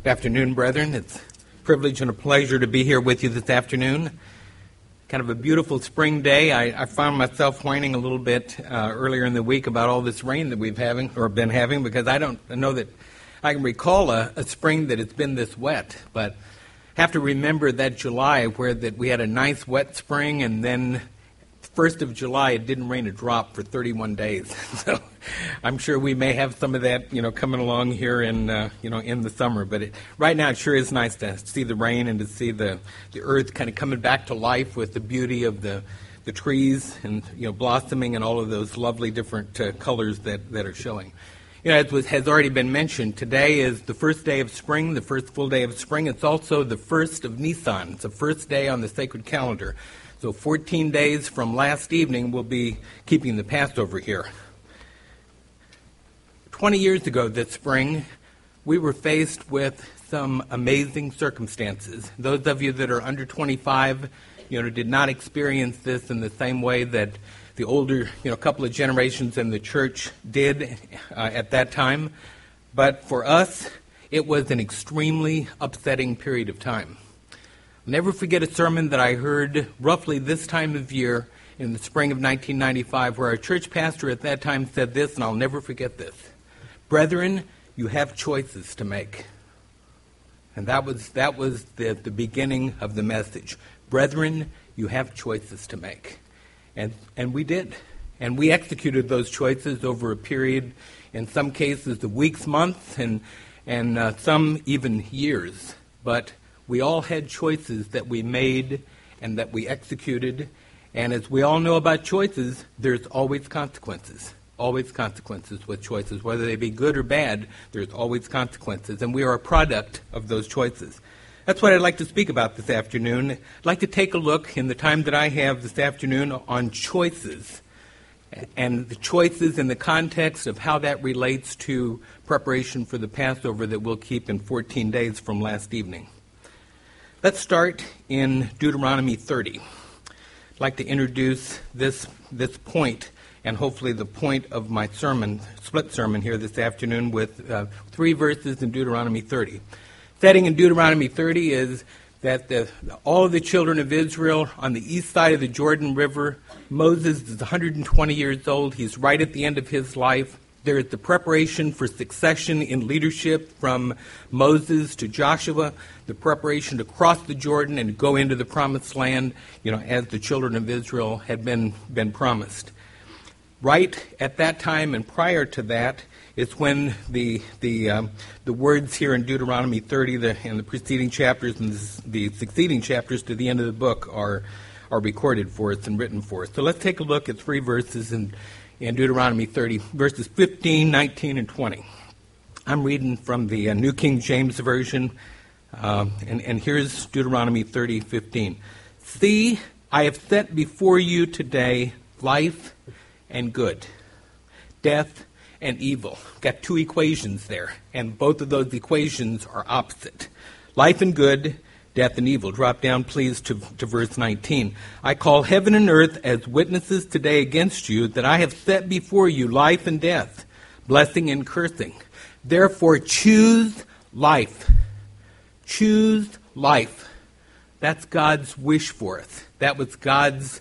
Good afternoon, brethren. It's a privilege and a pleasure to be here with you this afternoon. Kind of a beautiful spring day. I found myself whining a little bit earlier in the week about all this rain that we've been having, because I don't know that I can recall a spring that it's been this wet. But have to remember that July where that we had a nice wet spring, and then 1st of July it didn't rain a drop for 31 days. So I'm sure we may have some of that, coming along here in the summer. But right now it sure is nice to see the rain and to see the earth kind of coming back to life with the beauty of the trees and blossoming and all of those lovely different colors that are showing. As has already been mentioned, today is the first day of spring, the first full day of spring. It's also the first of Nisan. It's the first day on the sacred calendar. So 14 days from last evening, we'll be keeping the Passover here. 20 years ago this spring, we were faced with some amazing circumstances. Those of you that are under 25, did not experience this in the same way that the older, couple of generations in the church did at that time. But for us, it was an extremely upsetting period of time. I'll never forget a sermon that I heard roughly this time of year in the spring of 1995, where our church pastor at that time said this, and I'll never forget this: "Brethren, you have choices to make." And that was the beginning of the message. Brethren, you have choices to make. And we did. And we executed those choices over a period, in some cases, of weeks, months, and some even years. But we all had choices that we made and that we executed. And as we all know about choices, there's always consequences. Always consequences with choices. Whether they be good or bad, there's always consequences. And we are a product of those choices. That's what I'd like to speak about this afternoon. I'd like to take a look in the time that I have this afternoon on choices, and the choices in the context of how that relates to preparation for the Passover that we'll keep in 14 days from last evening. Let's start in Deuteronomy 30. I'd like to introduce this point, and hopefully the point of my split sermon here this afternoon, with 3 verses in Deuteronomy 30. Setting in Deuteronomy 30 is that all of the children of Israel on the east side of the Jordan River, Moses is 120 years old. He's right at the end of his life. There is the preparation for succession in leadership from Moses to Joshua, the preparation to cross the Jordan and go into the promised land, as the children of Israel had been promised. Right at that time and prior to that is when the words here in Deuteronomy 30 and the preceding chapters and the succeeding chapters to the end of the book are recorded for us and written for us. So let's take a look at 3 verses in Deuteronomy 30, verses 15, 19, and 20. I'm reading from the New King James Version, and here's Deuteronomy 30, 15. "See, I have set before you today life and good, death and evil." Got 2 equations there, and both of those equations are opposite. Life and good, death and evil. Drop down, please, to verse 19. "I call heaven and earth as witnesses today against you that I have set before you life and death, blessing and cursing. Therefore choose life." Choose life. That's God's wish for us. That was God's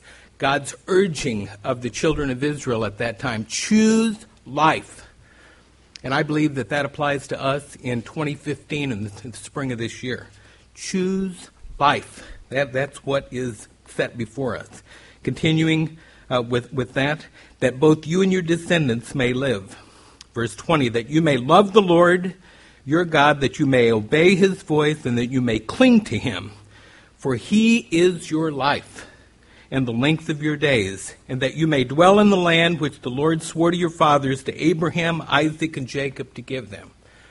urging of the children of Israel at that time. Choose life. And I believe that applies to us in 2015 in the spring of this year. Choose life. That's what is set before us. Continuing with that both you and your descendants may live. Verse 20, "that you may love the Lord your God, that you may obey his voice, and that you may cling to him. For he is your life and the length of your days, and that you may dwell in the land which the Lord swore to your fathers, to Abraham, Isaac, and Jacob, to give them."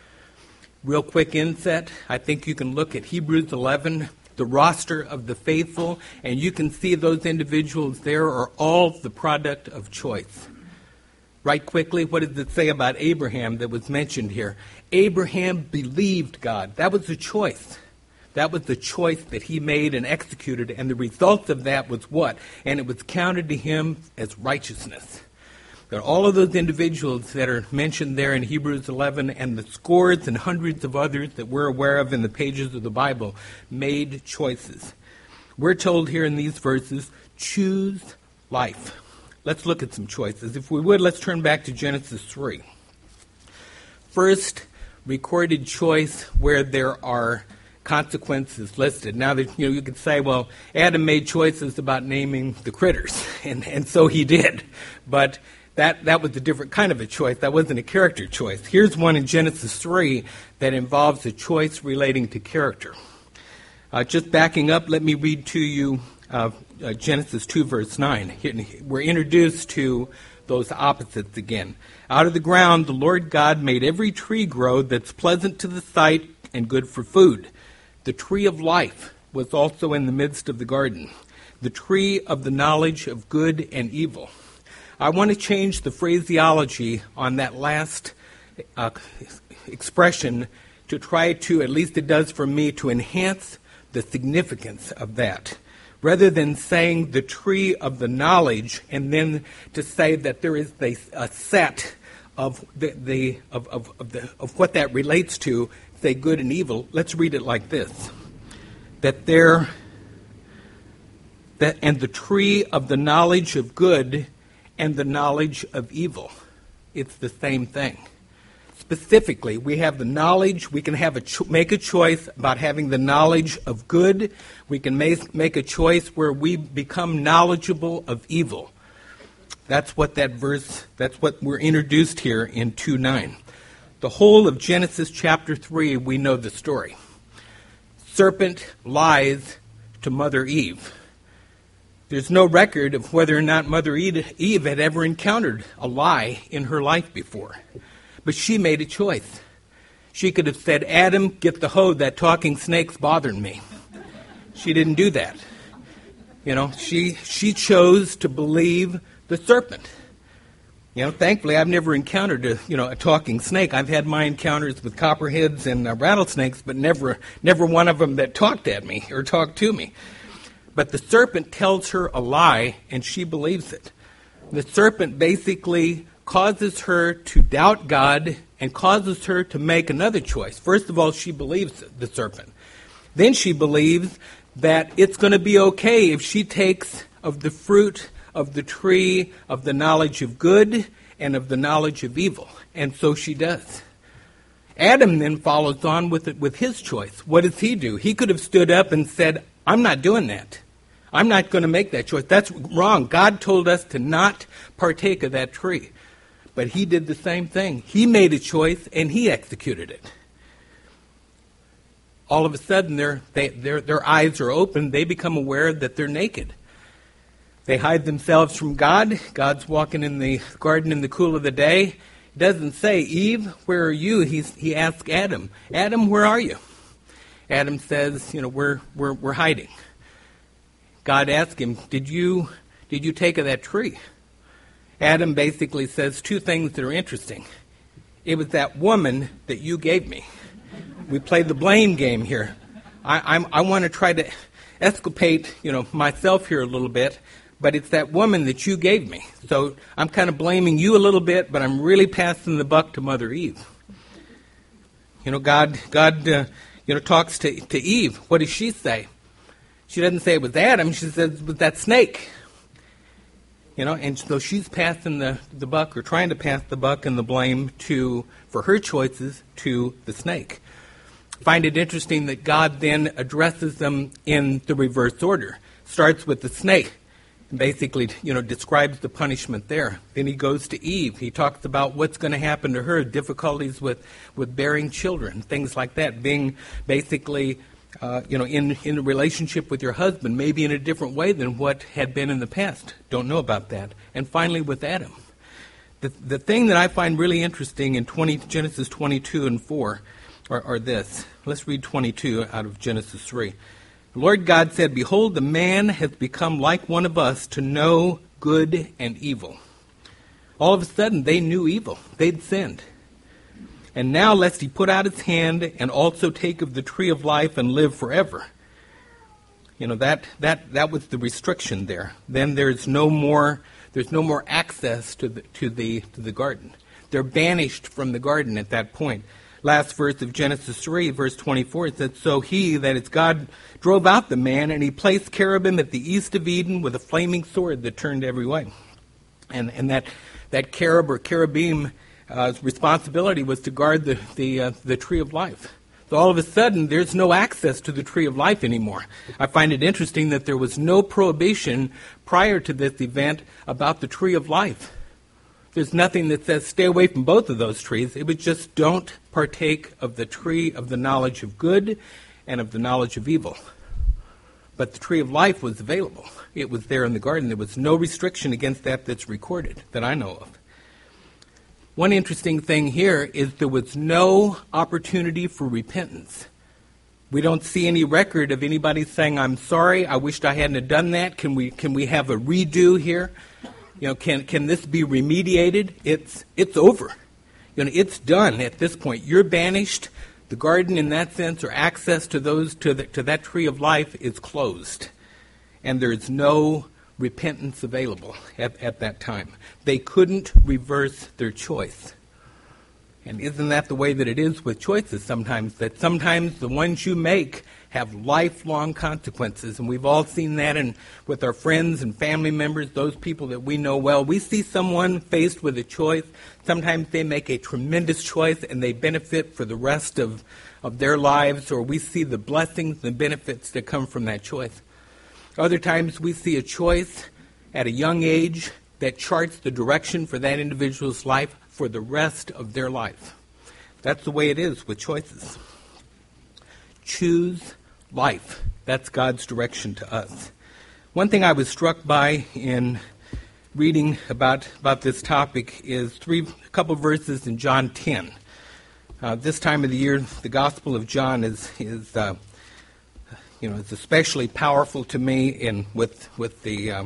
Real quick inset, I think you can look at Hebrews 11, the roster of the faithful, and you can see those individuals there are all the product of choice. Right quickly, what does it say about Abraham that was mentioned here? Abraham believed God. That was a choice. That was the choice that he made and executed, and the result of that was what? And it was counted to him as righteousness. But all of those individuals that are mentioned there in Hebrews 11 and the scores and hundreds of others that we're aware of in the pages of the Bible made choices. We're told here in these verses, choose life. Let's look at some choices. If we would, let's turn back to Genesis 3. First recorded choice where there are consequences listed. Now that you could say, well, Adam made choices about naming the critters, and so he did. But that was a different kind of a choice. That wasn't a character choice. Here's one in Genesis 3 that involves a choice relating to character. Just backing up, let me read to you Genesis 2, verse 9. We're introduced to those opposites again. Out of the ground, the Lord God made every tree grow that's pleasant to the sight and good for food. The tree of life was also in the midst of the garden, the tree of the knowledge of good and evil. I want to change the phraseology on that last expression to try to, at least it does for me, to enhance the significance of that. Rather than saying the tree of the knowledge and then to say that there is a set of what that relates to, say good and evil, let's read it like this. And the tree of the knowledge of good and the knowledge of evil. It's the same thing. Specifically, we have the knowledge. We can make a choice about having the knowledge of good. We can make a choice where we become knowledgeable of evil. That's what that's what we're introduced here in 2:9. The whole of Genesis chapter 3, we know the story. Serpent lies to Mother Eve. There's no record of whether or not Mother Eve had ever encountered a lie in her life before. But she made a choice. She could have said, Adam, get the hoe, that talking snake's bothering me. She didn't do that. She chose to believe the serpent. Thankfully, I've never encountered a talking snake. I've had my encounters with copperheads and rattlesnakes, but never one of them that talked at me or talked to me. But the serpent tells her a lie, and she believes it. The serpent basically causes her to doubt God and causes her to make another choice. First of all, she believes the serpent. Then she believes that it's going to be okay if she takes of the fruit of the tree of the knowledge of good and of the knowledge of evil. And so she does. Adam then follows on with his choice. What does he do? He could have stood up and said, I'm not doing that. I'm not going to make that choice. That's wrong. God told us to not partake of that tree. But he did the same thing. He made a choice and he executed it. All of a sudden, their eyes are open. They become aware that they're naked. They hide themselves from God. God's walking in the garden in the cool of the day. He doesn't say, Eve, where are you? He asks Adam, Adam, where are you? Adam says, we're hiding. God asked him, did you take of that tree? Adam basically says two things that are interesting. It was that woman that you gave me. We played the blame game here. I want to try to exculpate, myself here a little bit, but it's that woman that you gave me. So I'm kind of blaming you a little bit, but I'm really passing the buck to Mother Eve. God talks to Eve. What does she say? She doesn't say it was Adam. She says it was that snake. And so she's passing the buck, or trying to pass the buck and the blame for her choices to the snake. I find it interesting that God then addresses them in the reverse order. Starts with the snake, and basically, describes the punishment there. Then he goes to Eve. He talks about what's going to happen to her, difficulties with bearing children, things like that, being basically in a relationship with your husband, maybe in a different way than what had been in the past. Don't know about that. And finally with Adam. The thing that I find really interesting in Genesis 22 and 4 are this. Let's read 22 out of Genesis 3. The Lord God said, Behold, the man has become like one of us to know good and evil. All of a sudden, they knew evil. They'd sinned. And now lest he put out his hand and also take of the tree of life and live forever. That was the restriction there. Then there's no more There's no more access to the garden. They're banished from the garden at that point. Last verse of Genesis 3, verse 24, it says, "So he," that is God, "drove out the man, and he placed cherubim at the east of Eden with a flaming sword that turned every way." And that cherub or cherubim responsibility was to guard the tree of life. So all of a sudden, there's no access to the tree of life anymore. I find it interesting that there was no prohibition prior to this event about the tree of life. There's nothing that says stay away from both of those trees. It was just don't partake of the tree of the knowledge of good and of the knowledge of evil. But the tree of life was available. It was there in the garden. There was no restriction against that that's recorded that I know of. One interesting thing here is there was no opportunity for repentance. We don't see any record of anybody saying, "I'm sorry, I wished I hadn't have done that. Can we have a redo here? Can this be remediated?" It's over. It's done at this point. You're banished. The garden, in that sense, or access to that tree of life, is closed, and there's no repentance available at that time. They couldn't reverse their choice. And isn't that the way that it is with choices sometimes? That sometimes the ones you make have lifelong consequences. And we've all seen that with our friends and family members, those people that we know well. We see someone faced with a choice. Sometimes they make a tremendous choice and they benefit for the rest of their lives, or we see the blessings and benefits that come from that choice. Other times we see a choice at a young age that charts the direction for that individual's life for the rest of their life. That's the way it is with choices. Choose life. That's God's direction to us. One thing I was struck by in reading about this topic is a couple verses in John 10. This time of the year, the Gospel of John is it's especially powerful to me with the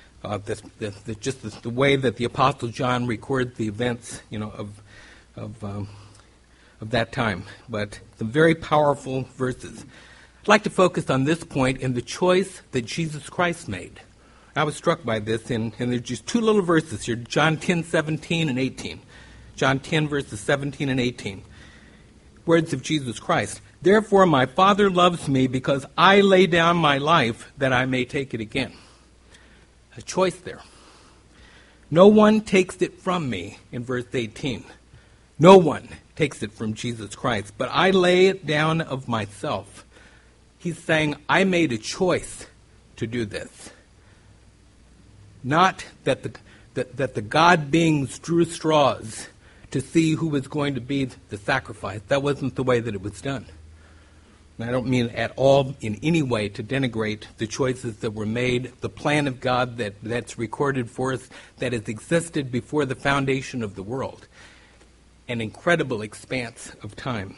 way that the Apostle John records the events of that time. But some very powerful verses. I'd like to focus on this point in the choice that Jesus Christ made. I was struck by this, and there's just two little verses here, John 10:17 and 18. John 10, verses 17 and 18. Words of Jesus Christ. "Therefore my Father loves me, because I lay down my life that I may take it again." A choice there. "No one takes it from me," in verse 18. No one takes it from Jesus Christ, but I lay it down of myself. He's saying, I made a choice to do this. Not that the God beings drew straws to see who was going to be the sacrifice. That wasn't the way that it was done. And I don't mean at all in any way to denigrate the choices that were made, the plan of God that's recorded for us, that has existed before the foundation of the world. An incredible expanse of time.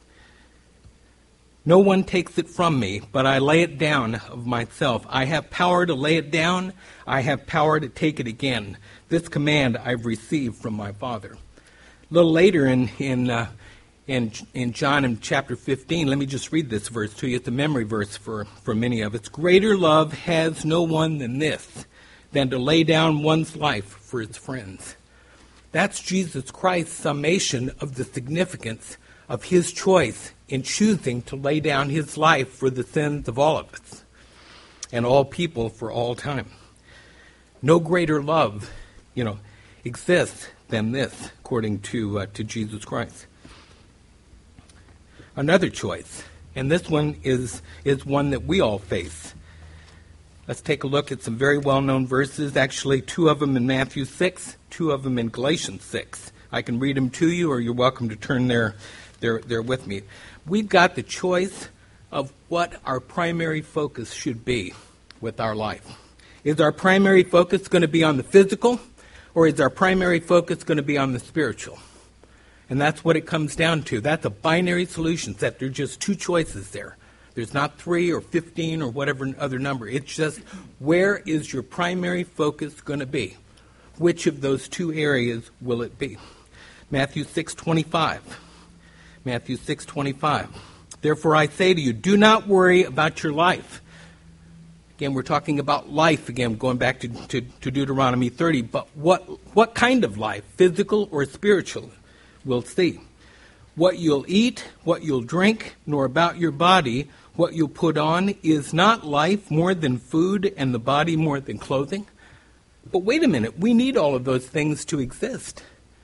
"No one takes it from me, but I lay it down of myself. I have power to lay it down. I have power to take it again. This command I've received from my Father." A little later in John in chapter 15, let me just read this verse to you. It's a memory verse for many of us. "Greater love has no one than this, than to lay down one's life for his friends." That's Jesus Christ's summation of the significance of his choice in choosing to lay down his life for the sins of all of us and all people for all time. No greater love, exists than this, according to Jesus Christ. Another choice, and this one is one that we all face. Let's take a look at some very well-known verses, actually two of them in Matthew 6, two of them in Galatians 6. I can read them to you, or you're welcome to turn there with me. We've got the choice of what our primary focus should be with our life. Is our primary focus going to be on the physical, or is our primary focus going to be on the spiritual? And that's what it comes down to. That's a binary solution set. There are just two choices there. There's not 3 or 15 or whatever other number. It's just, where is your primary focus going to be? Which of those two areas will it be? Matthew 6:25. Matthew 6:25. "Therefore I say to you, do not worry about your life." Again, we're talking about life, again, going back to Deuteronomy 30. But what kind of life, physical or spiritual? We'll see. What you'll eat, what you'll drink, nor about your body, what you'll put on, is not life more than food and the body more than clothing? But wait a minute, we need all of those things to exist.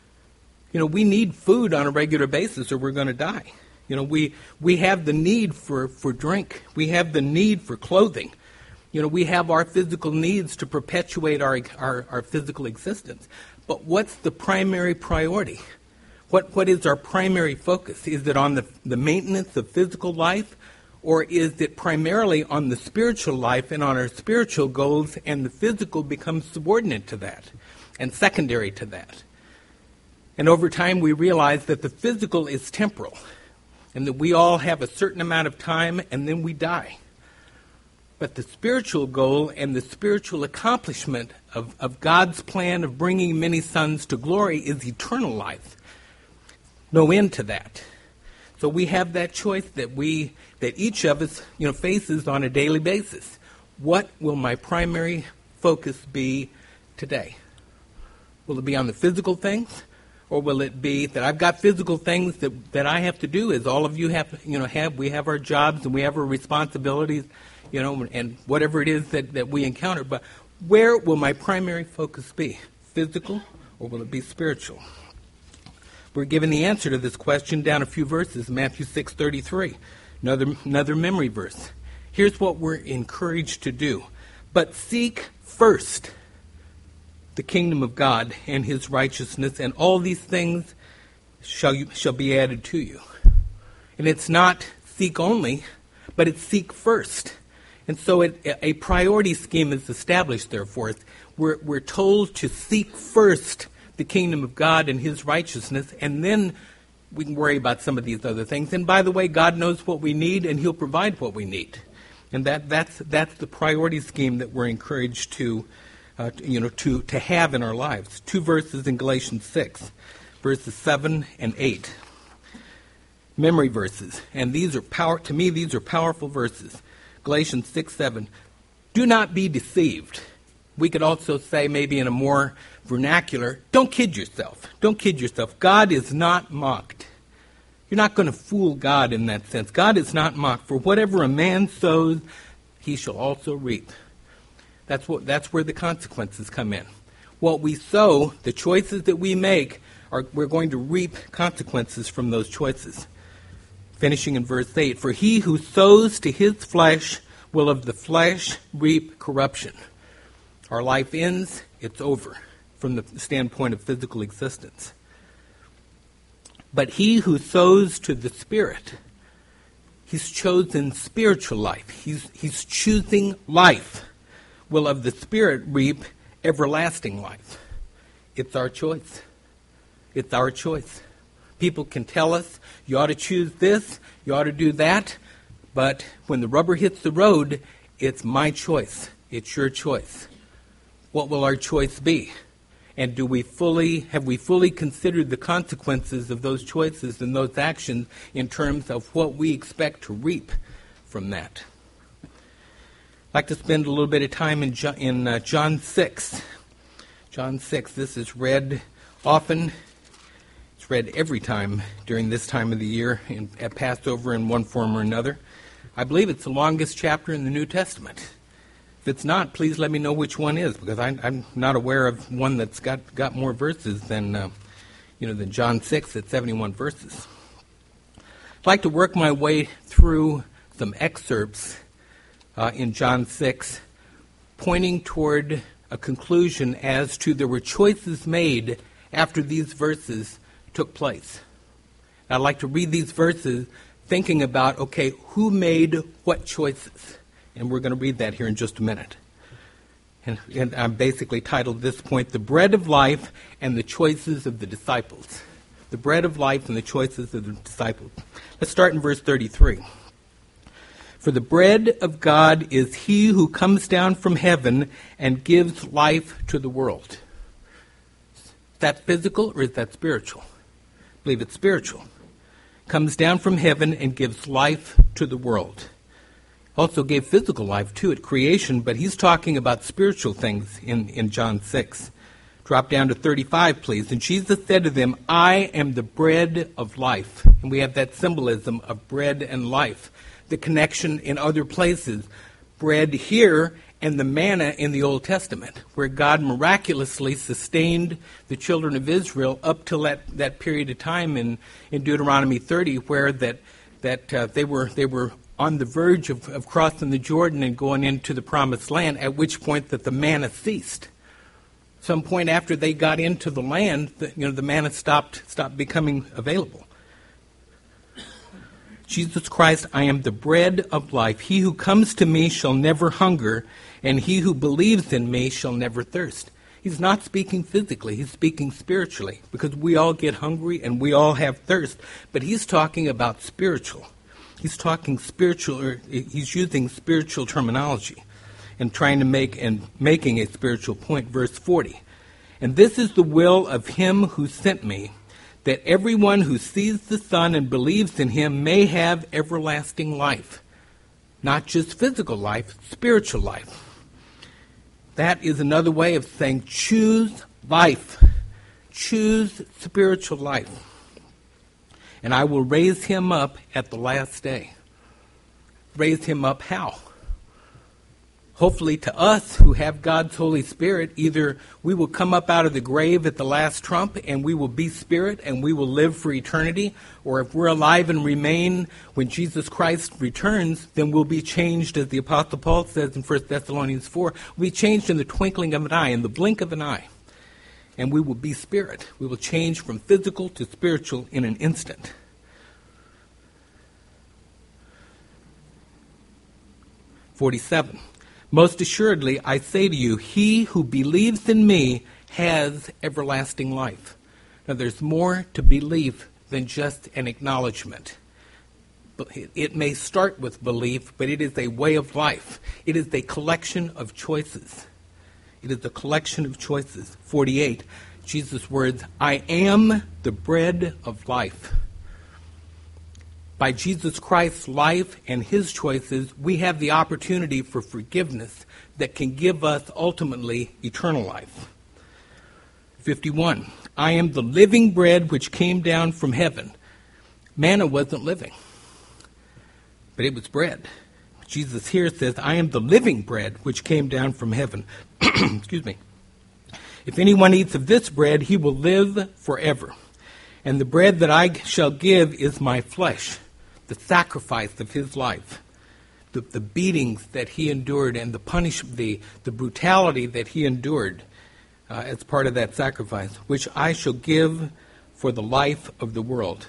We need food on a regular basis or we're going to die. We have the need for drink. We have the need for clothing. We have our physical needs to perpetuate our physical existence. But what's the primary priority? What is our primary focus? Is it on the maintenance of physical life, or is it primarily on the spiritual life and on our spiritual goals, and the physical becomes subordinate to that and secondary to that? And over time we realize that the physical is temporal and that we all have a certain amount of time and then we die. But the spiritual goal and the spiritual accomplishment of God's plan of bringing many sons to glory is eternal life. No end to that. So we have that choice that each of us, faces on a daily basis. What will my primary focus be today? Will it be on the physical things? Or will it be that I've got physical things that I have to do, as all of you have, we have our jobs and we have our responsibilities, and whatever it is that we encounter. But where will my primary focus be? Physical, or will it be spiritual? We're given the answer to this question down a few verses, Matthew 6:33, another memory verse. Here's what we're encouraged to do. But seek first the kingdom of God and his righteousness, and all these things shall be added to you. And it's not seek only, but it's seek first. And so a priority scheme is established there for us. We're told to seek first the kingdom of God and his righteousness, and then we can worry about some of these other things. And by the way, God knows what we need, and he'll provide what we need. And that's the priority scheme that we're encouraged to have in our lives. 2 verses in Galatians 6, verses 7 and 8. Memory verses. And these are powerful verses. Galatians 6:7. Do not be deceived. We could also say, maybe in a more vernacular, don't kid yourself. Don't kid yourself. God is not mocked. You're not going to fool God in that sense. God is not mocked. For whatever a man sows, he shall also reap. That's where the consequences come in. What we sow, the choices that we make, we're going to reap consequences from those choices. Finishing in verse 8, for he who sows to his flesh will of the flesh reap corruption. Our life ends, it's over from the standpoint of physical existence. But he who sows to the Spirit, he's chosen spiritual life. He's choosing life. Will of the Spirit reap everlasting life. It's our choice. It's our choice. People can tell us, you ought to choose this, you ought to do that, but when the rubber hits the road, it's my choice. It's your choice. What will our choice be? And have we fully considered the consequences of those choices and those actions in terms of what we expect to reap from that? I'd like to spend a little bit of time in John 6. John 6, this is read often. It's read every time during this time of the year at Passover in one form or another. I believe it's the longest chapter in the New Testament. If it's not, please let me know which one is, because I'm not aware of one that's got more verses than John 6 at 71 verses. I'd like to work my way through some excerpts in John 6, pointing toward a conclusion as to there were choices made after these verses took place. I'd like to read these verses thinking about, okay, who made what choices? And we're going to read that here in just a minute. And I'm basically titled this point, The Bread of Life and the Choices of the Disciples. The bread of life and the choices of the disciples. Let's start in verse 33. For the bread of God is he who comes down from heaven and gives life to the world. Is that physical or is that spiritual? I believe it's spiritual. Comes down from heaven and gives life to the world. Also gave physical life too at creation, but he's talking about spiritual things in John 6. Drop down to 35, please. And Jesus said to them, I am the bread of life. And we have that symbolism of bread and life. The connection in other places. Bread here and the manna in the Old Testament, where God miraculously sustained the children of Israel up till that period of time in Deuteronomy 30, where they were on the verge of crossing the Jordan and going into the promised land, at which point that the manna ceased. Some point after they got into the land, the manna stopped becoming available. Jesus Christ, I am the bread of life. He who comes to me shall never hunger, and he who believes in me shall never thirst. He's not speaking physically, he's speaking spiritually, because we all get hungry and we all have thirst, but he's talking about spiritual. He's talking spiritual, or he's using spiritual terminology and trying to making a spiritual point. Verse 40. And this is the will of him who sent me, that everyone who sees the Son and believes in him may have everlasting life. Not just physical life, spiritual life. That is another way of saying choose life. Choose spiritual life. And I will raise him up at the last day. Raise him up how? Hopefully to us who have God's Holy Spirit, either we will come up out of the grave at the last trump and we will be spirit and we will live for eternity, or if we're alive and remain when Jesus Christ returns, then we'll be changed, as the Apostle Paul says in 1 Thessalonians 4, we'll be changed in the twinkling of an eye, in the blink of an eye. And we will be spirit. We will change from physical to spiritual in an instant. (47) Most assuredly, I say to you, he who believes in me has everlasting life. Now, there's more to belief than just an acknowledgement. But it may start with belief, but it is a way of life. It is a collection of choices. It is a collection of choices. 48, Jesus' words, I am the bread of life. By Jesus Christ's life and his choices, we have the opportunity for forgiveness that can give us ultimately eternal life. 51, I am the living bread which came down from heaven. Manna wasn't living, but it was bread. Jesus here says, I am the living bread which came down from heaven. Excuse me. If anyone eats of this bread, he will live forever. And the bread that I shall give is my flesh, the sacrifice of his life, the beatings that he endured and the brutality that he endured as part of that sacrifice, which I shall give for the life of the world.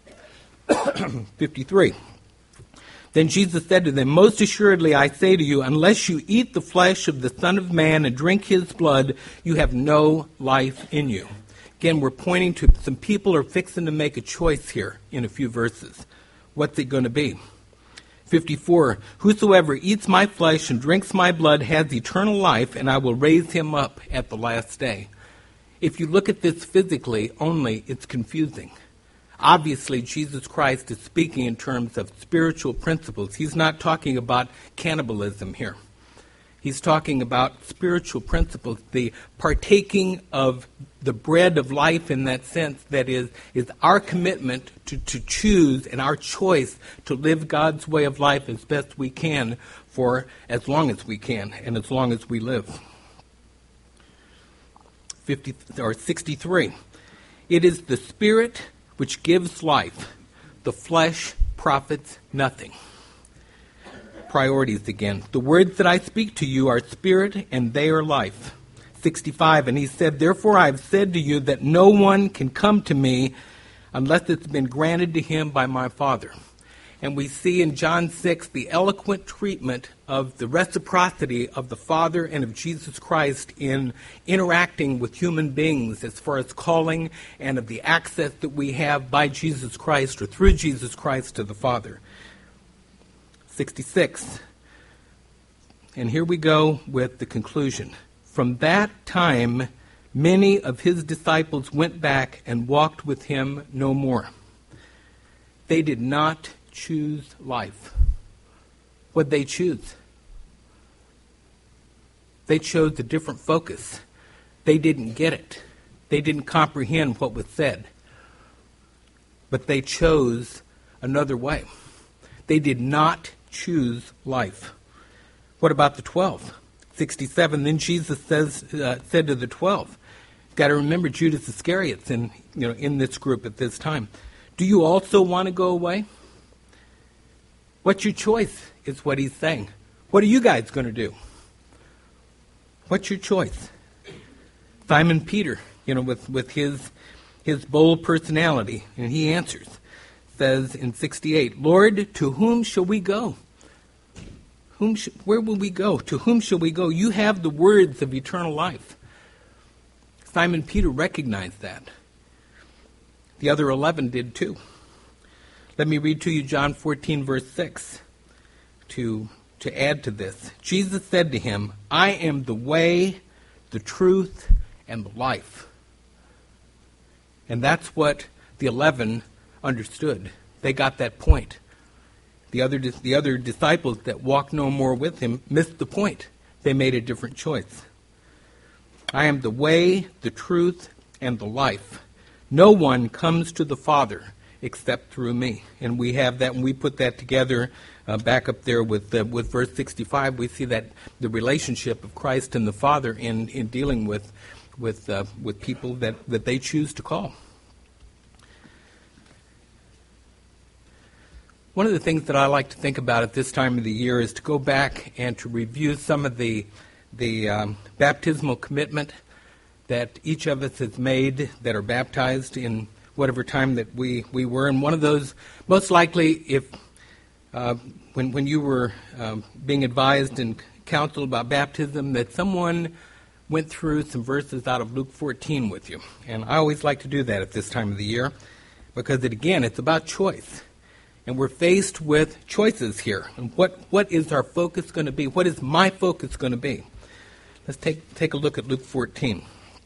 53. Then Jesus said to them, most assuredly I say to you, unless you eat the flesh of the Son of Man and drink his blood, you have no life in you. Again, we're pointing to some people are fixing to make a choice here in a few verses. What's it going to be? 54, whosoever eats my flesh and drinks my blood has eternal life, and I will raise him up at the last day. If you look at this physically only, it's confusing. Obviously, Jesus Christ is speaking in terms of spiritual principles. He's not talking about cannibalism here. He's talking about spiritual principles, the partaking of the bread of life in that sense that is our commitment to choose and our choice to live God's way of life as best we can for as long as we can and as long as we live. 63. It is the Spirit which gives life. The flesh profits nothing. Priorities again. The words that I speak to you are spirit and they are life. 65, and he said, therefore I have said to you that no one can come to me unless it's been granted to him by my Father. And we see in John 6 the eloquent treatment of the reciprocity of the Father and of Jesus Christ in interacting with human beings as far as calling and of the access that we have by Jesus Christ or through Jesus Christ to the Father. 66. And here we go with the conclusion. From that time, many of his disciples went back and walked with him no more. They did not choose life. What'd they choose? They chose a different focus. They didn't get it. They didn't comprehend what was said. But they chose another way. They did not choose life. What about the 12? 67, then Jesus said to the 12, got to remember Judas Iscariot's in this group at this time. Do you also want to go away? What's your choice is what he's saying. What are you guys going to do? What's your choice? Simon Peter, with his bold personality, and he answers, says in 68, Lord, to whom shall we go? Where will we go? To whom shall we go? You have the words of eternal life. Simon Peter recognized that. The other 11 did too. Let me read to you John 14, verse 6, to add to this. Jesus said to him, I am the way, the truth, and the life. And that's what the 11 understood. They got that point. The other disciples that walked no more with him missed the point. They made a different choice. I am the way, the truth, and the life. No one comes to the Father except through me. And we have that, and we put that together back up there with verse 65. We see that the relationship of Christ and the Father in dealing with people that they choose to call. One of the things that I like to think about at this time of the year is to go back and to review some of the baptismal commitment that each of us has made that are baptized in whatever time that we were. And one of those, most likely, if when you were being advised and counseled about baptism, that someone went through some verses out of Luke 14 with you. And I always like to do that at this time of the year because, it's about choice. And we're faced with choices here. And what is our focus going to be? What is my focus going to be? Let's take a look at Luke 14.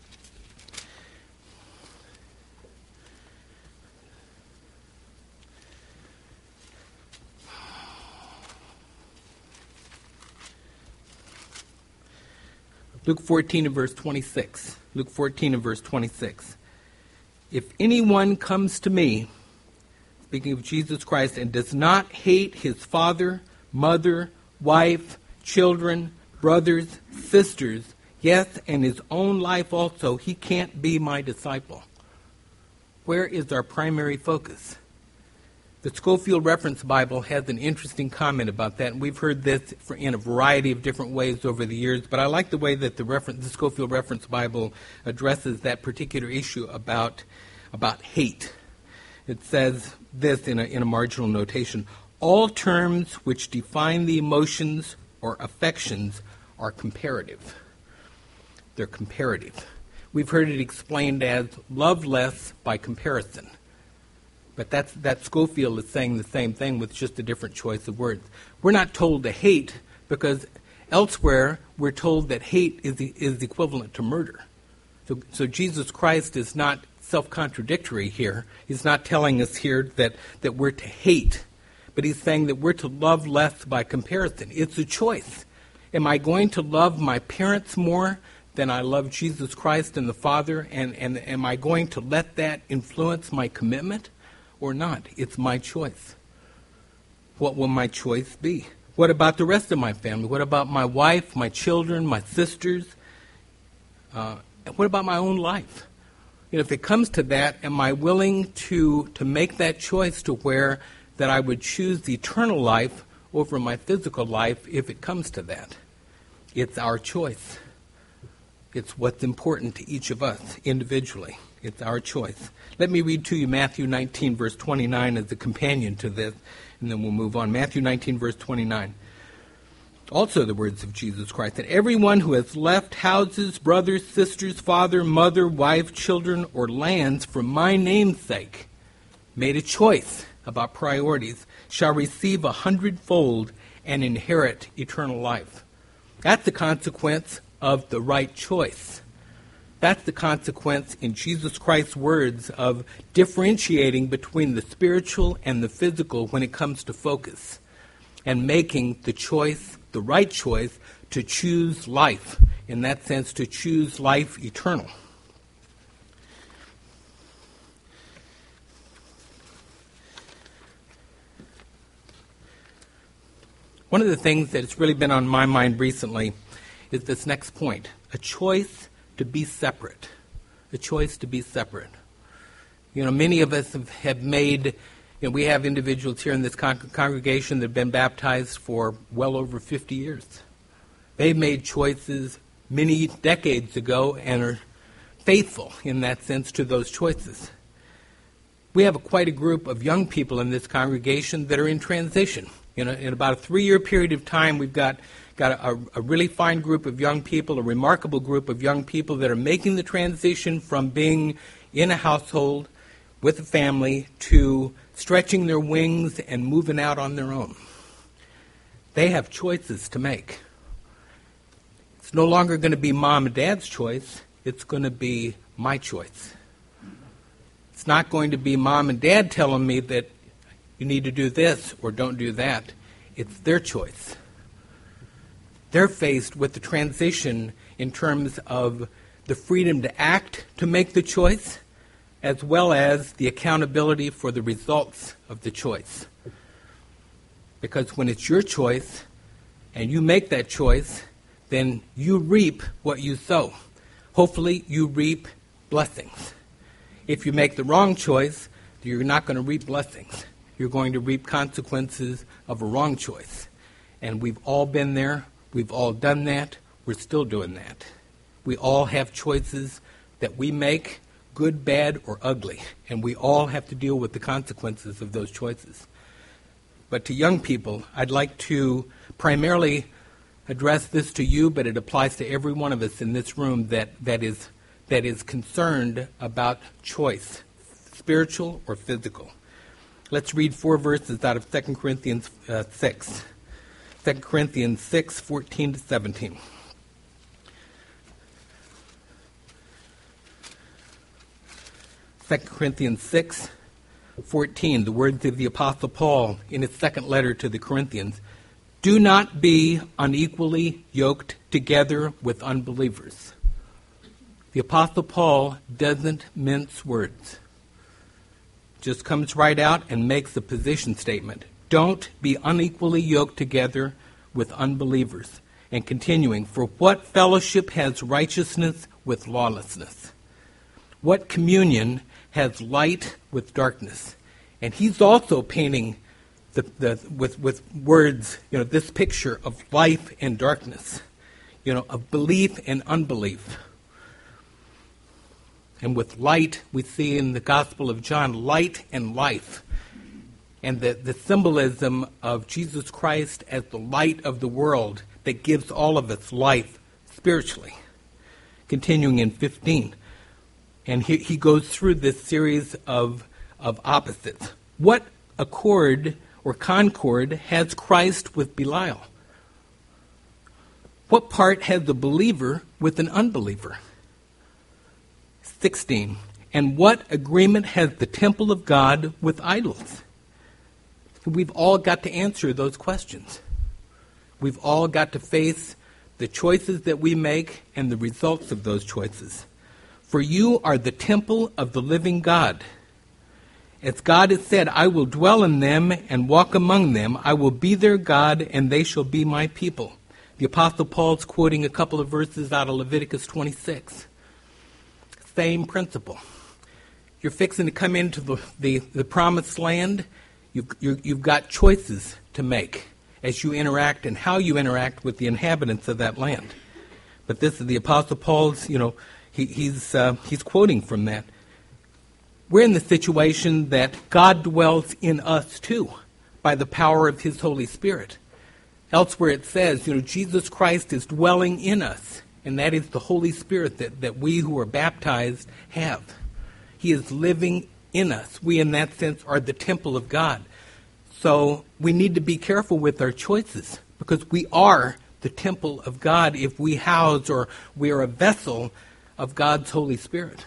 Luke 14 and verse 26. Luke 14 and verse 26. If anyone comes to me, speaking of Jesus Christ, and does not hate his father, mother, wife, children, brothers, sisters, yes, and his own life also, he can't be my disciple. Where is our primary focus? The Scofield Reference Bible has an interesting comment about that, and we've heard this in a variety of different ways over the years, but I like the way that the Scofield Reference Bible addresses that particular issue about hate. It says this in a marginal notation: all terms which define the emotions or affections are comparative. They're comparative. We've heard it explained as love less by comparison. But that Scofield is saying the same thing with just a different choice of words. We're not told to hate because elsewhere we're told that hate is equivalent to murder. So Jesus Christ is not self-contradictory here. He's not telling us here that we're to hate, but he's saying that we're to love less by comparison. It's a choice. Am I going to love my parents more than I love Jesus Christ and the Father, and am I going to let that influence my commitment or not? It's my choice. What will my choice be? What about the rest of my family? What about my wife, my children, my sisters? What about my own life? If it comes to that, am I willing to make that choice to where that I would choose the eternal life over my physical life if it comes to that? It's our choice. It's what's important to each of us individually. It's our choice. Let me read to you Matthew 19, verse 29 as a companion to this, and then we'll move on. Matthew 19, verse 29. Also the words of Jesus Christ, that everyone who has left houses, brothers, sisters, father, mother, wife, children, or lands for my name's sake, made a choice about priorities, shall receive 100-fold and inherit eternal life. That's the consequence of the right choice. That's the consequence, in Jesus Christ's words, of differentiating between the spiritual and the physical when it comes to focus. and making the choice, the right choice, to choose life. In that sense, to choose life eternal. One of the things that's really been on my mind recently is this next point, a choice to be separate. A choice to be separate. You know, many of us have made, we have individuals here in this congregation that have been baptized for well over 50 years. They've made choices many decades ago and are faithful in that sense to those choices. We have quite a group of young people in this congregation that are in transition. In about a 3-year period of time, we've got a really fine group of young people, a remarkable group of young people that are making the transition from being in a household with a family to stretching their wings and moving out on their own. They have choices to make. It's no longer going to be mom and dad's choice. It's going to be my choice. It's not going to be mom and dad telling me that you need to do this or don't do that. It's their choice. They're faced with the transition in terms of the freedom to act, to make the choice, as well as the accountability for the results of the choice. Because when it's your choice and you make that choice, then you reap what you sow. Hopefully you reap blessings. If you make the wrong choice, you're not going to reap blessings. You're going to reap consequences of a wrong choice. And we've all been there. We've all done that. We're still doing that. We all have choices that we make, good, bad, or ugly. And we all have to deal with the consequences of those choices. But to young people, I'd like to primarily address this to you, but it applies to every one of us in this room that is concerned about choice, spiritual or physical. Let's read 4 verses out of 2 Corinthians 6. 2 Corinthians 6, 14 to 17. Second Corinthians 6, 14, the words of the Apostle Paul in his second letter to the Corinthians. Do not be unequally yoked together with unbelievers. The Apostle Paul doesn't mince words. Just comes right out and makes a position statement. Don't be unequally yoked together with unbelievers. And continuing, for what fellowship has righteousness with lawlessness? What communion has light with darkness? And he's also painting with words, this picture of life and darkness, of belief and unbelief. And with light, we see in the Gospel of John, light and life. And the symbolism of Jesus Christ as the light of the world that gives all of us life spiritually. Continuing in 15. And he goes through this series of opposites. What accord or concord has Christ with Belial? What part has the believer with an unbeliever? 16. And what agreement has the temple of God with idols? We've all got to answer those questions. We've all got to face the choices that we make and the results of those choices. For you are the temple of the living God. As God has said, I will dwell in them and walk among them. I will be their God, and they shall be my people. The Apostle Paul's quoting a couple of verses out of Leviticus 26. Same principle. You're fixing to come into the promised land. You've got choices to make as you interact and how you interact with the inhabitants of that land. But this is the Apostle Paul's, he's quoting from that. We're in the situation that God dwells in us too by the power of his Holy Spirit. Elsewhere it says, Jesus Christ is dwelling in us, and that is the Holy Spirit that we who are baptized have. He is living in us. We, in that sense, are the temple of God. So we need to be careful with our choices because we are the temple of God if we house or we are a vessel of God's Holy Spirit.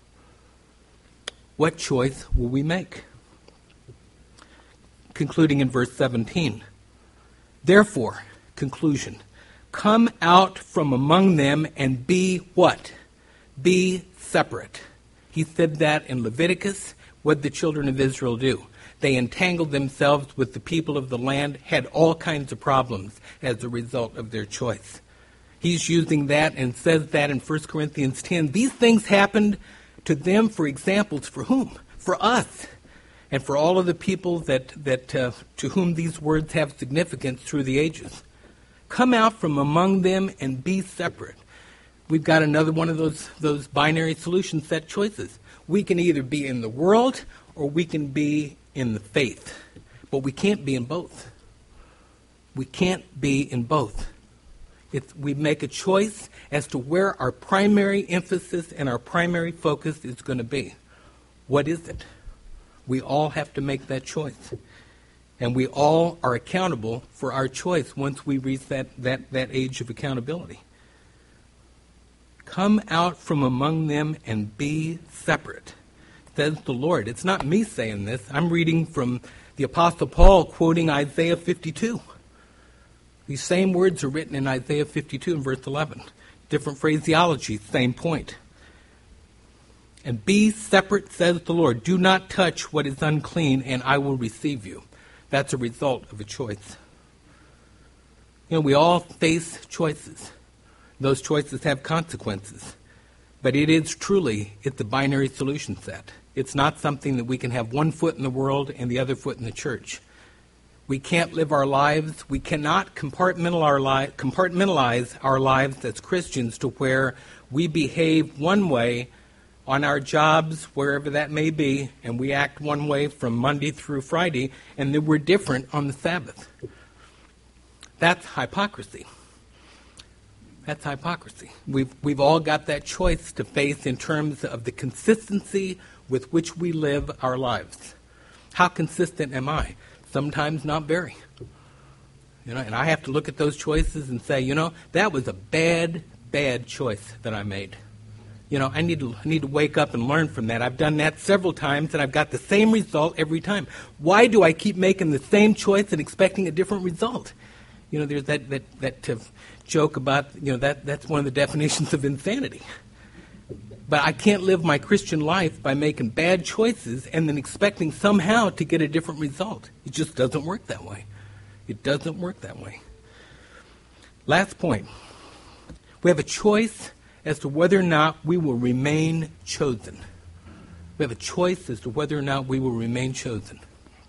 What choice will we make? Concluding in verse 17. Therefore, conclusion, come out from among them and be what? Be separate. He said that in Leviticus. What did the children of Israel do? They entangled themselves with the people of the land, had all kinds of problems as a result of their choice. He's using that and says that in 1 Corinthians 10. These things happened to them for examples. For whom? For us. And for all of the people that to whom these words have significance through the ages. Come out from among them and be separate. We've got another one of those binary solution set choices. We can either be in the world or we can be in the faith. But we can't be in both. We can't be in both. We make a choice as to where our primary emphasis and our primary focus is going to be. What is it? We all have to make that choice. And we all are accountable for our choice once we reach that age of accountability. Come out from among them and be separate, says the Lord. It's not me saying this. I'm reading from the Apostle Paul quoting Isaiah 52. These same words are written in Isaiah 52 and verse 11. Different phraseology, same point. And be separate, says the Lord. Do not touch what is unclean, and I will receive you. That's a result of a choice. We all face choices. Those choices have consequences. But it's a binary solution set. It's not something that we can have one foot in the world and the other foot in the church. We can't live our lives. We cannot compartmentalize our lives as Christians to where we behave one way on our jobs, wherever that may be, and we act one way from Monday through Friday, and then we're different on the Sabbath. That's hypocrisy. That's hypocrisy. We've all got that choice to face in terms of the consistency with which we live our lives. How consistent am I? Sometimes not very. And I have to look at those choices and say, that was a bad choice that I made. I need to wake up and learn from that. I've done that several times, and I've got the same result every time. Why do I keep making the same choice and expecting a different result? There's that joke about, that's one of the definitions of insanity. But I can't live my Christian life by making bad choices and then expecting somehow to get a different result. It just doesn't work that way. It doesn't work that way. Last point. We have a choice as to whether or not we will remain chosen. We have a choice as to whether or not we will remain chosen.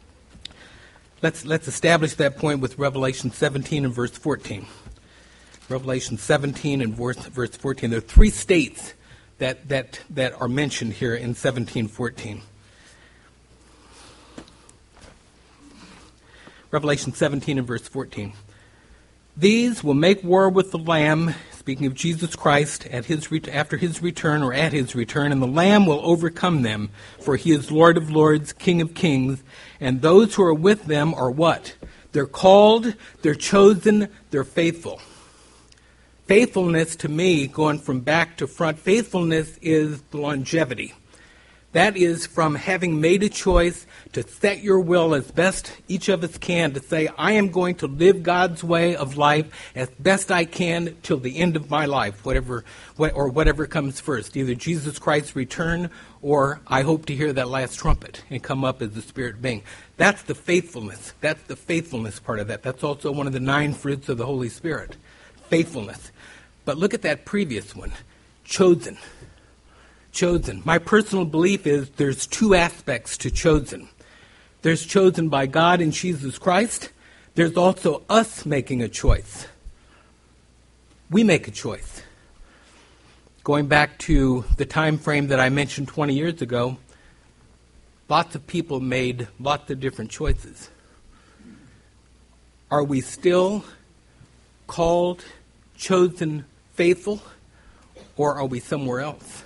Let's establish that point with Revelation 17 and verse 14. Revelation 17 and verse 14. There are three states that are mentioned here in 17:14. Revelation 17 and verse 14. These will make war with the Lamb, speaking of Jesus Christ, after his return or at his return, and the Lamb will overcome them, for he is Lord of lords, King of kings, and those who are with them are what? They're called, they're chosen, they're faithful. Faithfulness, to me, going from back to front, faithfulness is longevity. That is from having made a choice to set your will as best each of us can to say, I am going to live God's way of life as best I can till the end of my life, whatever comes first, either Jesus Christ's return or I hope to hear that last trumpet and come up as a spirit being. That's the faithfulness. That's the faithfulness part of that. That's also one of the 9 fruits of the Holy Spirit, faithfulness. But look at that previous one, chosen. Chosen. My personal belief is there's 2 aspects to chosen. There's chosen by God in Jesus Christ. There's also us making a choice. We make a choice. Going back to the time frame that I mentioned 20 years ago, lots of people made lots of different choices. Are we still called, chosen, faithful, or are we somewhere else?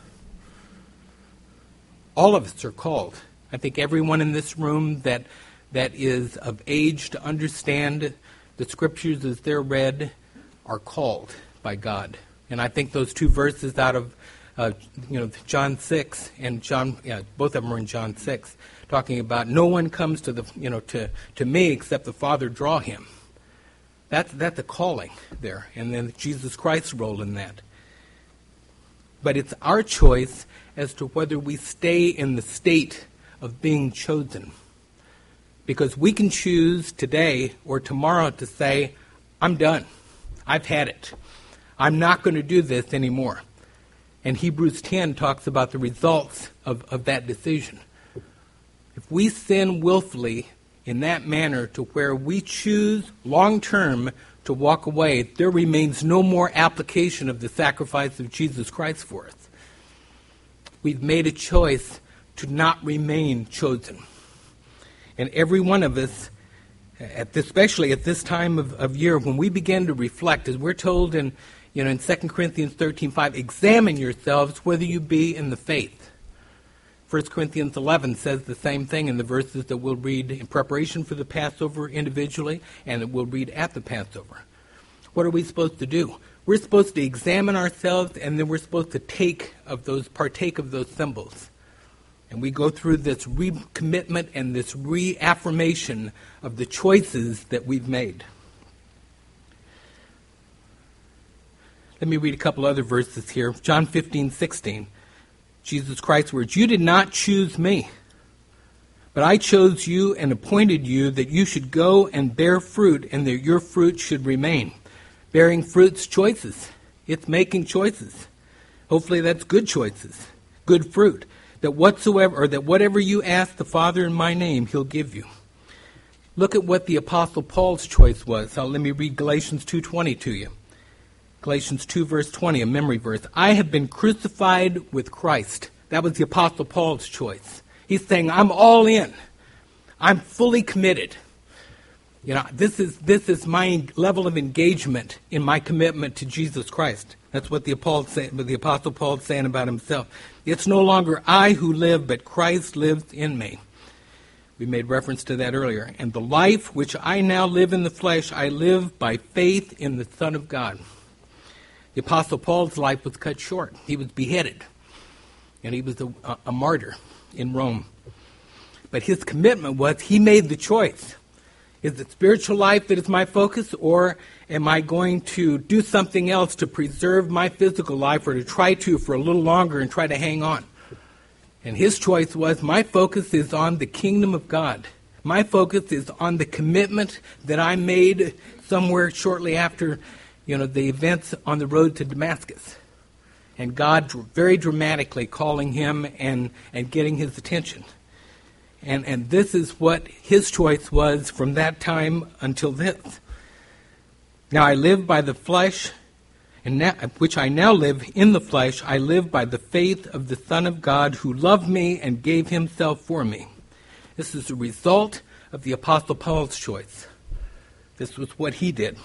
All of us are called. I think everyone in this room that is of age to understand the Scriptures as they're read are called by God. And I think those 2 verses out of John 6 and both of them are in John 6, talking about no one comes to me except the Father draw him. That's a calling there, and then Jesus Christ's role in that. But it's our choice as to whether we stay in the state of being chosen. Because we can choose today or tomorrow to say, I'm done. I've had it. I'm not going to do this anymore. And Hebrews 10 talks about the results of that decision. If we sin willfully in that manner to where we choose long-term to walk away, there remains no more application of the sacrifice of Jesus Christ for us. We've made a choice to not remain chosen. And every one of us, especially at this time of year, when we begin to reflect, as we're told in 2 Corinthians 13:5, examine yourselves whether you be in the faith. 1 Corinthians 11 says the same thing in the verses that we'll read in preparation for the Passover individually and that we'll read at the Passover. What are we supposed to do? We're supposed to examine ourselves, and then we're supposed to partake of those symbols. And we go through this recommitment and this reaffirmation of the choices that we've made. Let me read a couple other verses here. John 15:16. Jesus Christ's words, "You did not choose me, but I chose you and appointed you that you should go and bear fruit, and that your fruit should remain." Bearing fruit's choices. It's making choices. Hopefully that's good choices, good fruit. That whatever you ask the Father in my name, he'll give you. Look at what the Apostle Paul's choice was. Let me read Galatians 2:20 to you. Galatians 2 verse 20, a memory verse. "I have been crucified with Christ." That was the Apostle Paul's choice. He's saying, I'm all in. I'm fully committed. This is my level of engagement in my commitment to Jesus Christ. That's what the Apostle Paul is saying about himself. It's no longer I who live, but Christ lives in me. We made reference to that earlier. "And the life which I now live in the flesh, I live by faith in the Son of God." The Apostle Paul's life was cut short. He was beheaded. And he was a martyr in Rome. But his commitment was, he made the choice. Is it spiritual life that is my focus, or am I going to do something else to preserve my physical life, or to try to for a little longer and try to hang on? And his choice was, my focus is on the kingdom of God. My focus is on the commitment that I made somewhere shortly after the events on the road to Damascus. And God very dramatically calling him and getting his attention. And this is what his choice was from that time until this. "Now I live by the flesh, which I now live in the flesh, I live by the faith of the Son of God who loved me and gave himself for me." This is a result of the Apostle Paul's choice. This was what he did.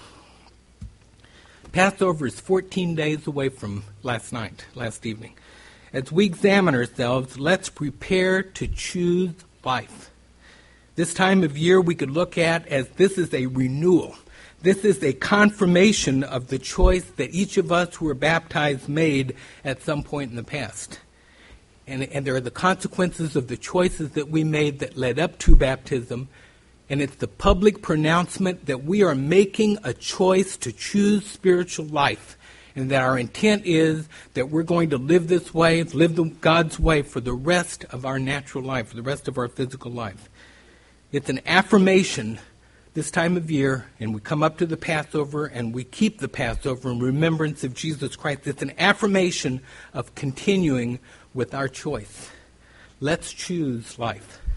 Passover is 14 days away from last evening. As we examine ourselves, let's prepare to choose life. This time of year we could look at as this is a renewal. This is a confirmation of the choice that each of us who were baptized made at some point in the past. And there are the consequences of the choices that we made that led up to baptism. And it's the public pronouncement that we are making a choice to choose spiritual life. And that our intent is that we're going to live this way, live God's way for the rest of our natural life, for the rest of our physical life. It's an affirmation this time of year, and we come up to the Passover and we keep the Passover in remembrance of Jesus Christ. It's an affirmation of continuing with our choice. Let's choose life.